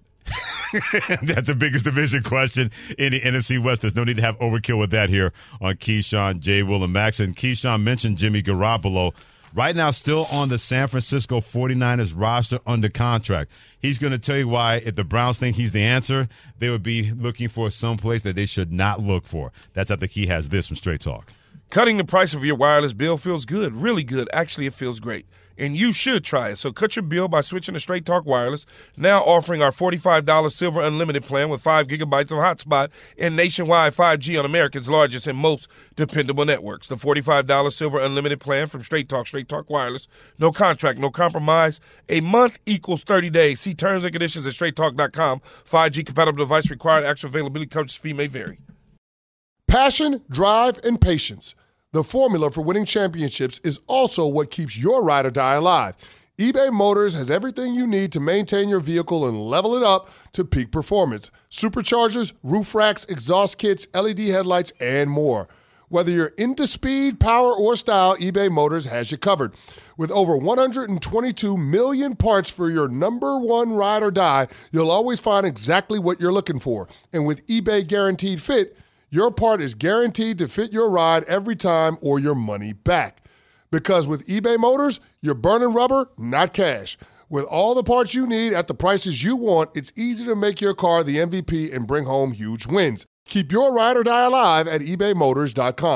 That's the biggest division question in the N F C West. There's no need to have overkill with that here on Keyshawn, J. Will, and Max. And Keyshawn mentioned Jimmy Garoppolo. Right now, still on the San Francisco forty-niners roster under contract. He's going to tell you why, if the Browns think he's the answer, they would be looking for someplace that they should not look for. That's after Key has this from Straight Talk. Cutting the price of your wireless bill feels good, really good. Actually, it feels great. And you should try it. So cut your bill by switching to Straight Talk Wireless, now offering our forty-five dollars Silver Unlimited plan with five gigabytes of hotspot and nationwide five G on America's largest and most dependable networks. The forty-five dollars Silver Unlimited plan from Straight Talk, Straight Talk Wireless. No contract, no compromise. A month equals thirty days. See terms and conditions at straight talk dot com. five G compatible device required. Actual availability, coverage speed may vary. Passion, drive, and patience. The formula for winning championships is also what keeps your ride or die alive. eBay Motors has everything you need to maintain your vehicle and level it up to peak performance. Superchargers, roof racks, exhaust kits, L E D headlights, and more. Whether you're into speed, power, or style, eBay Motors has you covered. With over one hundred twenty-two million parts for your number one ride or die, you'll always find exactly what you're looking for. And with eBay Guaranteed Fit, your part is guaranteed to fit your ride every time or your money back. Because with eBay Motors, you're burning rubber, not cash. With all the parts you need at the prices you want, it's easy to make your car the M V P and bring home huge wins. Keep your ride or die alive at ebay motors dot com.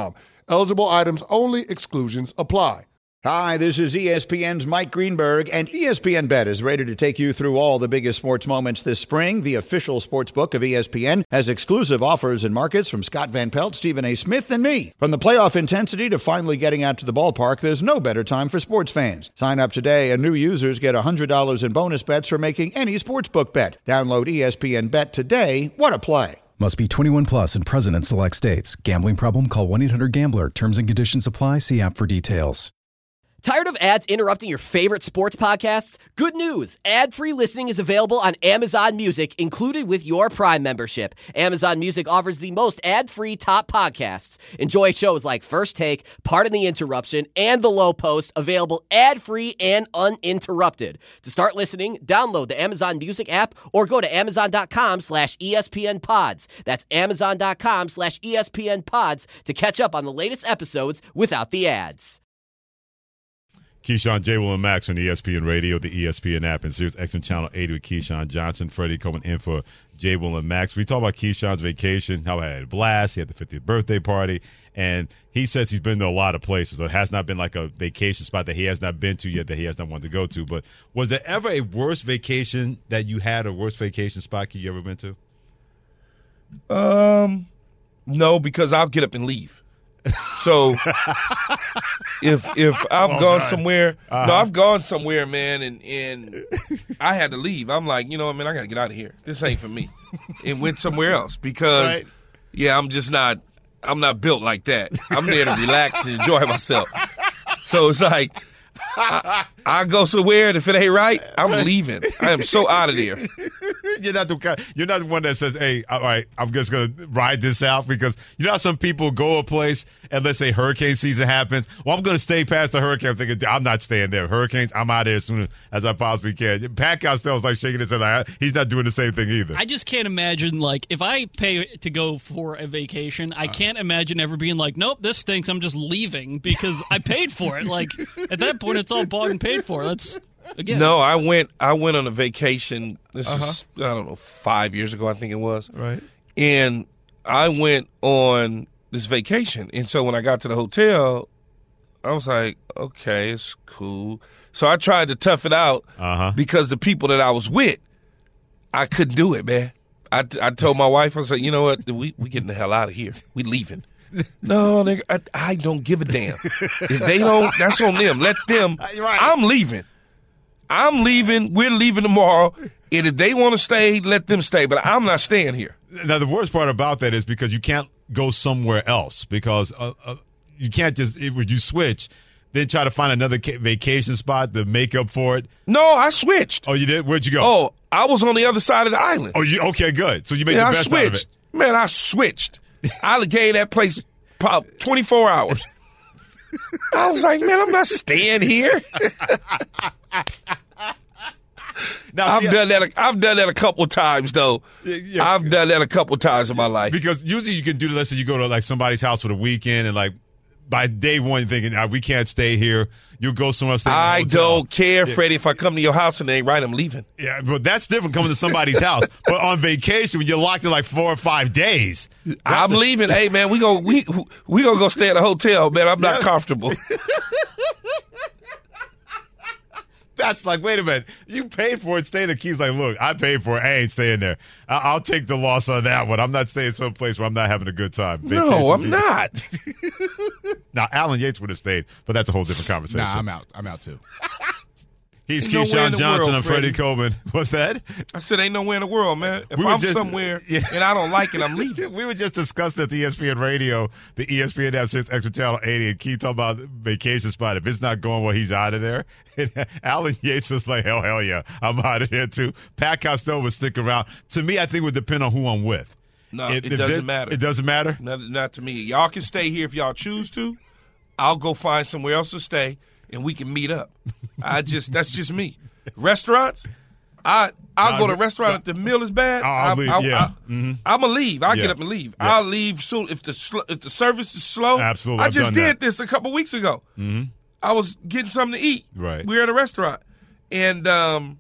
Eligible items only. Exclusions apply. Hi, this is E S P N's Mike Greenberg, and E S P N Bet is ready to take you through all the biggest sports moments this spring. The official sports book of E S P N has exclusive offers and markets from Scott Van Pelt, Stephen A. Smith, and me. From the playoff intensity to finally getting out to the ballpark, there's no better time for sports fans. Sign up today, and new users get one hundred dollars in bonus bets for making any sportsbook bet. Download E S P N Bet today. What a play. Must be twenty-one plus and present in select states. Gambling problem? Call one eight hundred gambler. Terms and conditions apply. See app for details. Tired of ads interrupting your favorite sports podcasts? Good news. Ad-free listening is available on Amazon Music, included with your Prime membership. Amazon Music offers the most ad-free top podcasts. Enjoy shows like First Take, Pardon the Interruption, and The Low Post, available ad-free and uninterrupted. To start listening, download the Amazon Music app or go to amazon.com slash ESPN pods. That's amazon.com slash ESPN pods to catch up on the latest episodes without the ads. Keyshawn, J. Will, and Max on E S P N Radio, the E S P N app, and Sirius X M Channel eighty with Keyshawn Johnson. Freddie coming in for J. Will, and Max. We talk about Keyshawn's vacation, how he had a blast. He had the fiftieth birthday party, and he says he's been to a lot of places. So it has not been like a vacation spot that he has not been to yet that he has not wanted to go to. But was there ever a worse vacation that you had, or worst vacation spot you ever been to? Um, no, because I'll get up and leave. So if if I've well gone done. somewhere, uh-huh. no, I've gone somewhere, man, and, and I had to leave. I'm like, you know what, man, I got to get out of here. This ain't for me. And went somewhere else because, right. yeah, I'm just not, I'm not built like that. I'm there to relax and enjoy myself. So it's like, I, I go somewhere, and if it ain't right, I'm leaving. I am so out of there. You're not the you're not the one that says, "Hey, all right, I'm just gonna ride this out," because you know how some people go a place and let's say hurricane season happens. Well, I'm gonna stay past the hurricane. I'm thinking I'm not staying there. Hurricanes, I'm out of there as soon as I possibly can. Pat Costello's like shaking his head like he's not doing the same thing either. I just can't imagine, like, if I pay to go for a vacation, I can't imagine ever being like, "Nope, this stinks. I'm just leaving," because I paid for it. Like at that point, it's all bought and paid for. That's again. No, I went. I went on a vacation. This uh-huh. is I don't know five years ago. I think it was. Right. And I went on this vacation, and so when I got to the hotel, I was like, okay, it's cool. So I tried to tough it out uh-huh. because the people that I was with, I couldn't do it, man. I, I told my wife, I said, you know what, we we getting the hell out of here. We leaving. No, nigga, I, I don't give a damn. If they don't, that's on them. Let them. Right. I'm leaving. I'm leaving. We're leaving tomorrow. And if they want to stay, let them stay. But I'm not staying here. Now, the worst part about that is because you can't go somewhere else because uh, uh, you can't just, it, you switch, then try to find another vacation spot to make up for it. No, I switched. Oh, you did? Where'd you go? Oh, I was on the other side of the island. Oh, you, okay, good. So you made yeah, the best I switched. out of it. Man, I switched. I gave that place about twenty-four hours. I was like, man, I'm not staying here. Now, I've see, done that. A, I've done that a couple of times, though. Yeah, yeah. I've done that a couple of times in my life. Because usually you can do, let's say you go to like somebody's house for the weekend, and like by day one you're thinking, ah, we can't stay here. You'll go somewhere else. I don't care, yeah. Freddie. If I come to your house and they ain't right, I'm leaving. Yeah, but that's different coming to somebody's house. But on vacation, when you're locked in like four or five days, I'm a- leaving. Hey, man, we gonna we we gonna go stay at a hotel, man. I'm not yeah. comfortable. That's like, wait a minute. You paid for it, stay in the Keys. Like, look, I paid for it. I ain't staying there. I- I'll take the loss on that one. I'm not staying someplace where I'm not having a good time. Vacation no, I'm week. not. Now, Alan Yates would have stayed, but that's a whole different conversation. Nah, I'm out. I'm out, too. He's Keyshawn Johnson and Freddie Coleman. What's that? I said ain't nowhere in the world, man. If we I'm just, somewhere yeah. and I don't like it, I'm leaving. We were just discussing at the E S P N Radio, the E S P N app, Sirius X M Channel eighty, and Keith talking about vacation spot. If it's not going well, he's out of there. And Alan Yates was like, hell, hell yeah, I'm out of there too. Pat Costello would stick around. To me, I think it would depend on who I'm with. No, it, it doesn't it, matter. It doesn't matter? Not, not to me. Y'all can stay here if y'all choose to. I'll go find somewhere else to stay, and we can meet up. I just That's just me. Restaurants, I I'll no, go to a restaurant no, if the meal is bad. I'll, I'll leave. I, yeah, I, mm-hmm. I'm gonna leave. I yeah. get up and leave. Yeah. I'll leave soon if the sl- if the service is slow. Absolutely, I I've just done did that. this a couple weeks ago. Mm-hmm. I was getting something to eat. Right, we were at a restaurant, and um,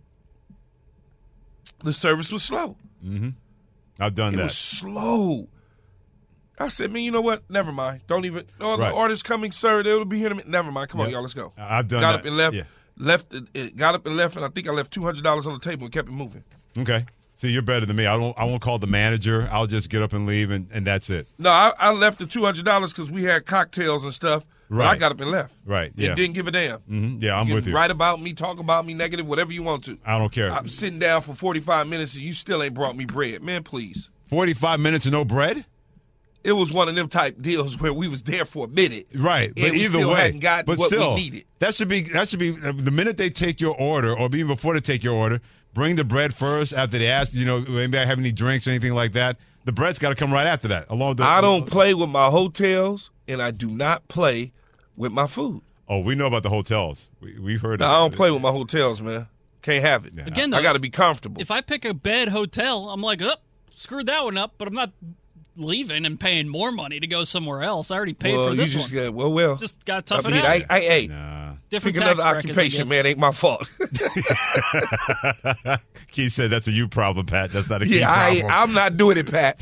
the service was slow. Mm-hmm. I've done it that. It was slow. I said, man, you know what? Never mind. Don't even. No, Right. the order's coming, sir. It'll be here in a minute. Never mind. Come on, Yeah. y'all. Let's go. I've done got that. up and left. Yeah. Left. It, it got up and left, and I think I left two hundred dollars on the table and kept it moving. Okay. See, you're better than me. I don't. I won't call the manager. I'll just get up and leave, and, and that's it. No, I, I left the two hundred dollars because we had cocktails and stuff. But I Right. got up and left. Right. And Yeah. didn't give a damn. hmm Yeah, I'm you with can you. Write about me, talk about me, negative, whatever you want to. I don't care. I'm sitting down for forty-five minutes and you still ain't brought me bread. Man, please. Forty-five minutes and no bread. It was one of them type deals where we was there for a minute. Right, And but we either still way, hadn't got but what still, we needed. that should be that should be the minute they take your order, or even before they take your order, bring the bread first. After they ask, you know, anybody have any drinks, anything like that, the bread's got to come right after that. Along the, I don't play with my hotels, and I do not play with my food. Oh, we know about the hotels. We, we've heard. No, of I don't it. play with my hotels, man. Can't have it. Again, though, I got to be comfortable. If I pick a bad hotel, I'm like, oh, screwed that one up, but I'm not leaving and paying more money to go somewhere else. I already paid well, for this you just one. Got, well, well. Just got to tough I it mean, out. I, I, hey, Different pick tax another brackets, I occupation, guess. man. Ain't my fault. Keith said that's a you problem, Pat. That's not a Keith yeah, I, problem. I'm not doing it, Pat.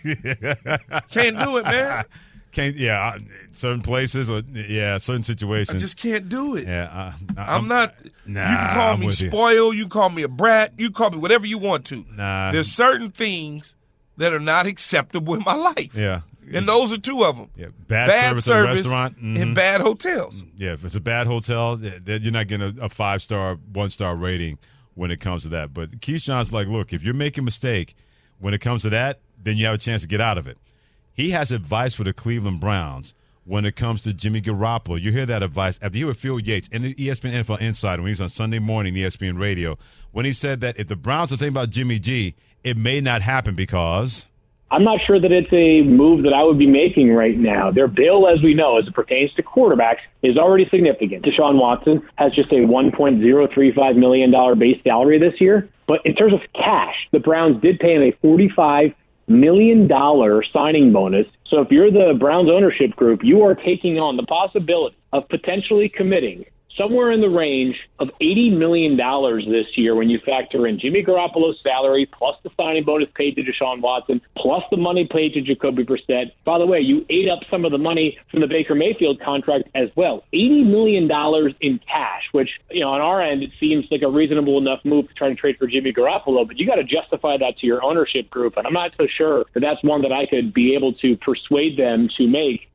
Can't do it, man. Can't. Yeah, certain places, or yeah, certain situations. I just can't do it. Yeah, uh, I, I'm not. Nah, you can call I'm me with you. spoiled. You can call me a brat. You can call me whatever you want to. Nah. There's certain things that are not acceptable in my life. Yeah. And those are two of them. Yeah, bad, service, at a restaurant and Mhm. bad hotels. Yeah, if it's a bad hotel, th- th- you're not getting a, a five star, one star rating when it comes to that. But Keyshawn's like, look, if you're making a mistake when it comes to that, then you have a chance to get out of it. He has advice for the Cleveland Browns when it comes to Jimmy Garoppolo. You hear that advice after you hear Phil Yates and the E S P N N F L Insider when he was on Sunday morning E S P N Radio, when he said that if the Browns are thinking about Jimmy G, it may not happen because I'm not sure that it's a move that I would be making right now. Their bill, as we know, as it pertains to quarterbacks, is already significant. Deshaun Watson has just a one point zero three five million dollars base salary this year. But in terms of cash, the Browns did pay him a forty-five million dollars signing bonus. So if you're the Browns ownership group, you are taking on the possibility of potentially committing somewhere in the range of eighty million dollars this year when you factor in Jimmy Garoppolo's salary, plus the signing bonus paid to Deshaun Watson, plus the money paid to Jacoby Brissett. By the way, you ate up some of the money from the Baker Mayfield contract as well. eighty million dollars in cash, which, you know, on our end, it seems like a reasonable enough move to try to trade for Jimmy Garoppolo, but you got to justify that to your ownership group, and I'm not so sure that that's one that I could be able to persuade them to make.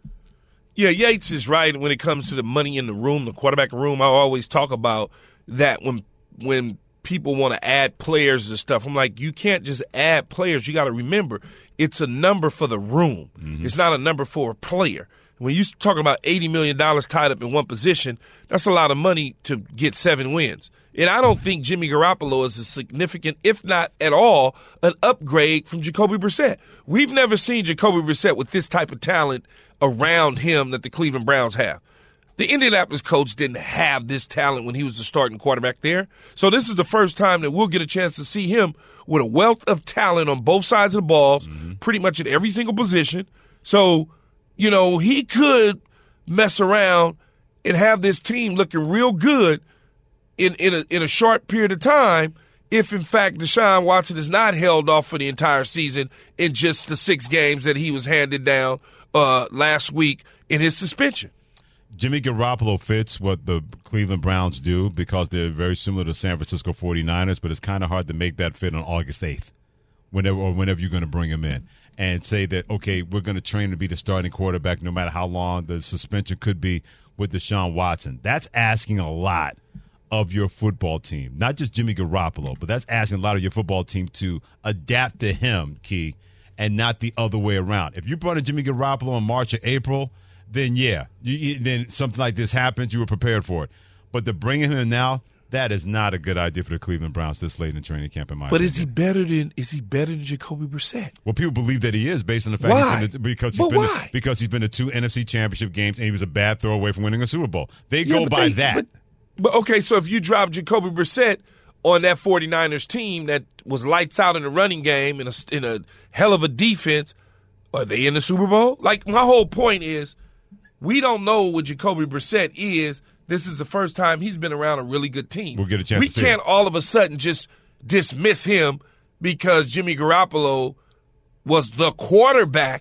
Yeah, Yates is right when it comes to the money in the room, the quarterback room. I always talk about that when when people want to add players and stuff. I'm like, you can't just add players. You got to remember, it's a number for the room. Mm-hmm. It's not a number for a player. When you're talking about eighty million dollars tied up in one position, that's a lot of money to get seven wins. And I don't think Jimmy Garoppolo is a significant, if not at all, an upgrade from Jacoby Brissett. We've never seen Jacoby Brissett with this type of talent around him that the Cleveland Browns have. The Indianapolis coach didn't have this talent when he was the starting quarterback there. So this is the first time that we'll get a chance to see him with a wealth of talent on both sides of the balls, mm-hmm. pretty much at every single position. So, you know, he could mess around and have this team looking real good in, in, a, in a short period of time if, in fact, Deshaun Watson is not held off for the entire season in just the six games that he was handed down uh, last week in his suspension. Jimmy Garoppolo fits what the Cleveland Browns do because they're very similar to San Francisco forty-niners, but it's kind of hard to make that fit on August eighth whenever or whenever you're going to bring him in and say that, okay, we're going to train to be the starting quarterback no matter how long the suspension could be with Deshaun Watson. That's asking a lot of your football team, not just Jimmy Garoppolo, but that's asking a lot of your football team to adapt to him, Key, and not the other way around. If you brought in Jimmy Garoppolo in March or April, then yeah, you, then something like this happens, you were prepared for it. But to bring him in now, that is not a good idea for the Cleveland Browns this late in the training camp, in my But opinion. is he better than is he better than Jacoby Brissett? Well, people believe that he is based on the fact Why? He's been to, because he's But been why? To, because he's been to two N F C Championship games and he was a bad throw away from winning a Super Bowl. They Yeah, go but by they- that. But, but okay, so if you drop Jacoby Brissett on that forty-niners team that was lights out in the running game in a, in a hell of a defense, are they in the Super Bowl? Like, my whole point is we don't know what Jacoby Brissett is. This is the first time he's been around a really good team. We'll get a chance We to see can't it. all of a sudden just dismiss him because Jimmy Garoppolo was the quarterback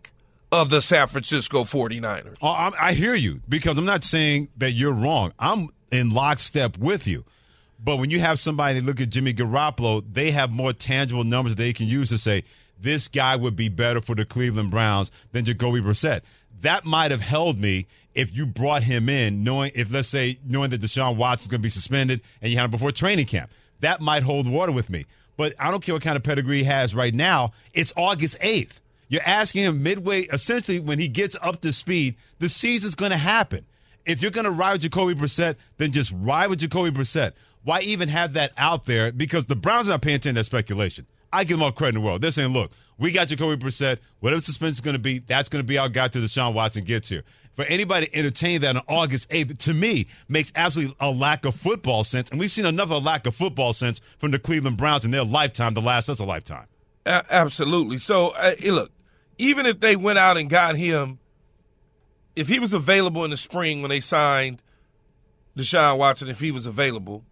of the San Francisco forty-niners. Oh, I'm, I hear you, because I'm not saying that you're wrong. I'm in lockstep with you. But when you have somebody look at Jimmy Garoppolo, they have more tangible numbers that they can use to say, this guy would be better for the Cleveland Browns than Jacoby Brissett. That might have held me if you brought him in, knowing if, let's say, knowing that Deshaun Watson is going to be suspended and you had him before training camp. That might hold water with me. But I don't care what kind of pedigree he has right now. It's August eighth. You're asking him midway, essentially, when he gets up to speed, the season's going to happen. If you're going to ride with Jacoby Brissett, then just ride with Jacoby Brissett. Why even have that out there? Because the Browns are not paying attention to that speculation. I give them all credit in the world. They're saying, look, we got Jacoby Brissett. Whatever suspension is going to be, that's going to be our guy till Deshaun Watson gets here. For anybody to entertain that on August eighth, to me, makes absolutely a lack of football sense. And we've seen enough of a lack of football sense from the Cleveland Browns in their lifetime to last us a lifetime. A- absolutely. So, uh, look, even if they went out and got him, if he was available in the spring when they signed Deshaun Watson, if he was available,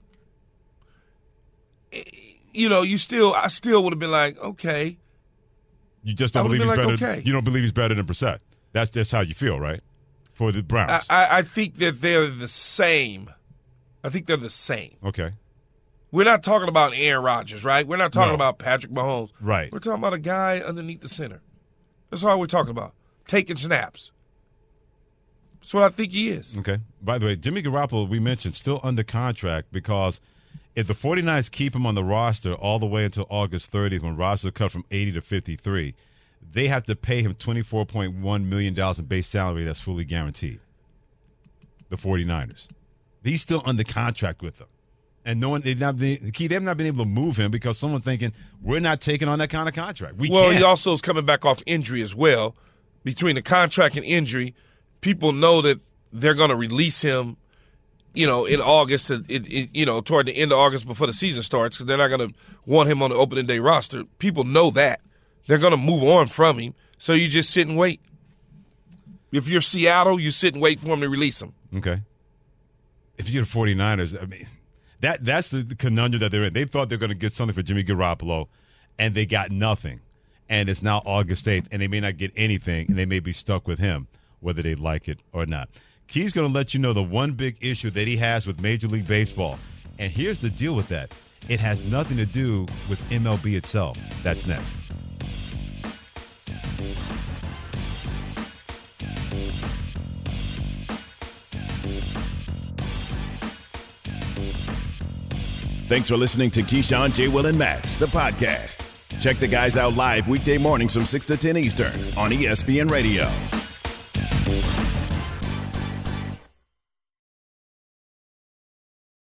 you know, you still, I still would have been like, okay. You just don't believe he's like, better. Okay. You don't believe he's better than Brissett. That's just how you feel, right? For the Browns. I, I, I think that they're the same. I think they're the same. Okay. We're not talking about Aaron Rodgers, right? We're not talking No. about Patrick Mahomes. Right. We're talking about a guy underneath the center. That's all we're talking about. Taking snaps. That's what I think he is. Okay. By the way, Jimmy Garoppolo, we mentioned, still under contract because if the 49ers keep him on the roster all the way until August thirtieth, when roster cut from eighty to fifty-three, they have to pay him twenty-four point one million dollars in base salary that's fully guaranteed. The 49ers. He's still under contract with them. And no one, they've not been, they've not been able to move him because someone's thinking, we're not taking on that kind of contract. We well, can't. he also is coming back off injury as well. Between the contract and injury, people know that they're going to release him, you know, in August, it, it, you know, toward the end of August before the season starts, because they're not going to want him on the opening day roster. People know that. They're going to move on from him, so you just sit and wait. If you're Seattle, you sit and wait for him to release him. Okay. If you're the 49ers, I mean, that that's the conundrum that they're in. They thought they were going to get something for Jimmy Garoppolo, and they got nothing. And it's now August eighth, and they may not get anything, and they may be stuck with him, whether they like it or not. Key's going to let you know the one big issue that he has with Major League Baseball. And here's the deal with that. It has nothing to do with M L B itself. That's next. Thanks for listening to Keyshawn, J. Will, and Max, the podcast. Check the guys out live weekday mornings from six to ten Eastern on E S P N Radio.